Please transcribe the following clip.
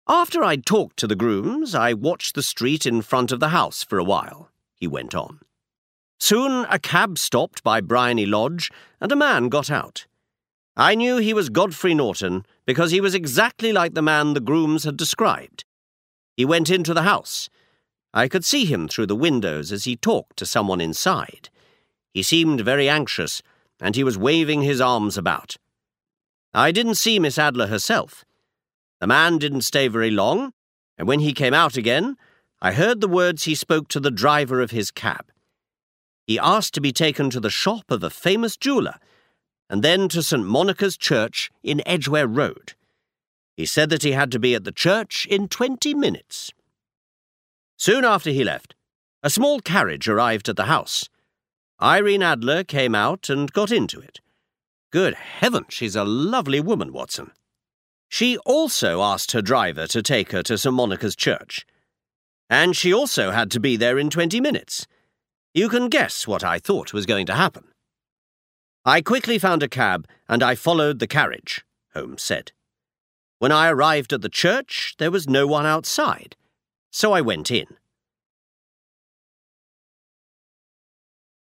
After I'd talked to the grooms, I watched the street in front of the house for a while, he went on. Soon a cab stopped by Briony Lodge, and a man got out. I knew he was Godfrey Norton because he was exactly like the man the grooms had described. He went into the house. I could see him through the windows as he talked to someone inside. He seemed very anxious, and he was waving his arms about. I didn't see Miss Adler herself. The man didn't stay very long, and when he came out again, I heard the words he spoke to the driver of his cab. He asked to be taken to the shop of a famous jeweller, and then to St. Monica's Church in Edgware Road. He said that he had to be at the church in 20 minutes. Soon after he left, a small carriage arrived at the house. Irene Adler came out and got into it. Good heaven, she's a lovely woman, Watson. She also asked her driver to take her to St. Monica's Church. And she also had to be there in 20 minutes. You can guess what I thought was going to happen. I quickly found a cab and I followed the carriage, Holmes said. When I arrived at the church, there was no one outside, so I went in.